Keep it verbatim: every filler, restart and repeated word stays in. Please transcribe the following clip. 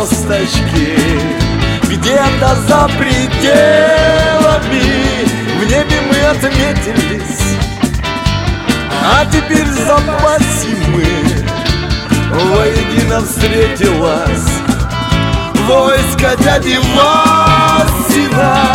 звездочки где-то за пределами. В небе мы отметились, а теперь в запасе мы. Воедино встретилась войско дяди Васина.